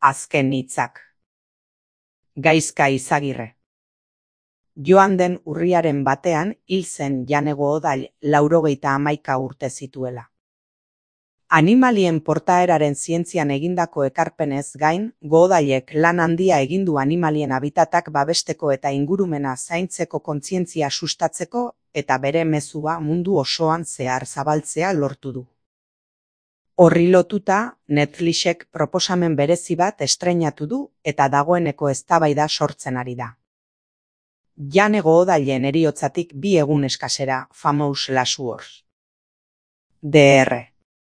Azken hitzak. Gaizka Izagirre. Joan den urriaren batean hil zen Jane Goodall 91 urte zituela. Animalien portaeraren zientzian egindako ekarpenez gain, Goodallek lan handia egin du animalien habitatak babesteko eta ingurumena zaintzeko kontzientzia sustatzeko eta bere mezua mundu osoan zehar zabaltzea lortu du. Horri lotuta, Netflixek proposamen berezi bat estreinatu du eta dagoeneko eztabaida sortzen ari da. Jane Goodallen heriotzatik 2 egun eskasera, Famous Last Words. Dr.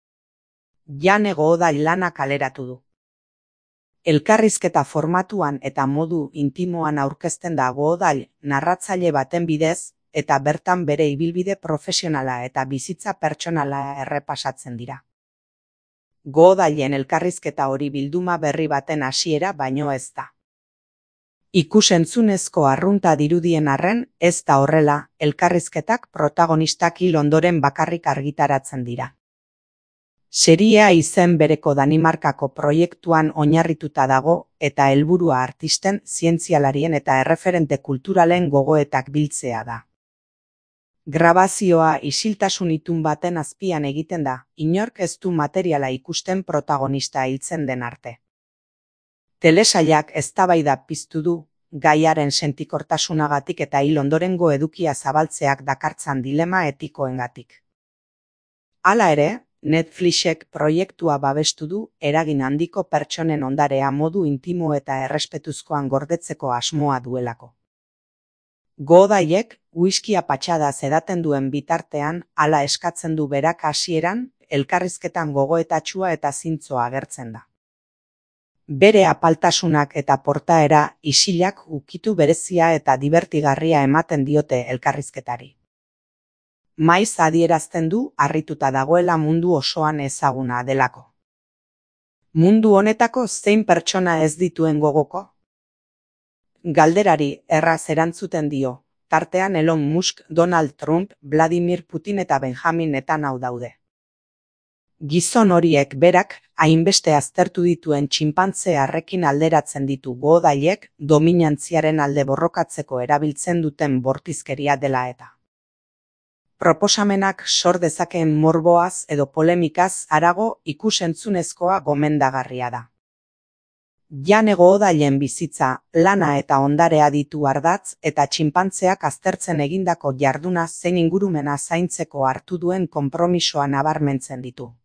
Jane Goodall lana kaleratu du. Elkarrizketa formatuan eta modu intimoan aurkezten da Goodall narratzaile baten bidez eta bertan bere ibilbide profesionala eta bizitza pertsonala errepasatzen dira. Goodallen elkarrizketa hori bilduma berri baten hasiera baino ez da. Ikus-entzunezko arrunta dirudien arren, ez da horrela, elkarrizketak protagonistak hil ondoren bakarrik argitaratzen dira. Seria izen bereko Danimarkako proiektuan oinarrituta dago eta helburua artisten, zientzialarien eta erreferente kulturalen gogoetak biltzea da. Grabazioa isiltasun itun baten azpian egiten da, inork ez du materiala ikusten protagonista hiltzen den arte. Telesailak eztabaida piztu du, gaiaren sentikortasunagatik eta hil ondorengo edukia zabaltzeak dakartzan dilema etikoengatik. Hala ere, Netflixek proiektua babestu du eragin handiko pertsonen ondarea modu intimo eta errespetuzkoan gordetzeko asmoa duelako. Goodallek whiskia patxadaz edaten duen bitartean hala eskatzen du berak hasieran, elkarrizketan gogoetatsua eta zintzoa agertzen da. Bere apaltasunak eta portaera isilak ukitu berezia eta dibertigarria ematen diote elkarrizketari. Maiz adierazten du harrituta dagoela mundu osoan ezaguna delako. Mundu honetako zein pertsona ez dituen gogoko? Galderari erraz erantzuten dio, tartean Elon Musk, Donald Trump, Vladimir Putin eta Benjamin Netanyahu daude. Gizon horiek berak hainbeste aztertu dituen txinpantze arrekin alderatzen ditu Goodallek dominantziaren alde borrokatzeko erabiltzen duten bortizkeria dela eta. Proposamenak sor dezakeen morboaz edo polemikaz harago ikus-entzunezkoa gomendagarria da. Jane Goodallen bizitza, lana eta ondarea ditu ardatz eta txinpantzeak aztertzen egindako jarduna zein ingurumena zaintzeko hartu duen konpromisoa nabarmentzen ditu.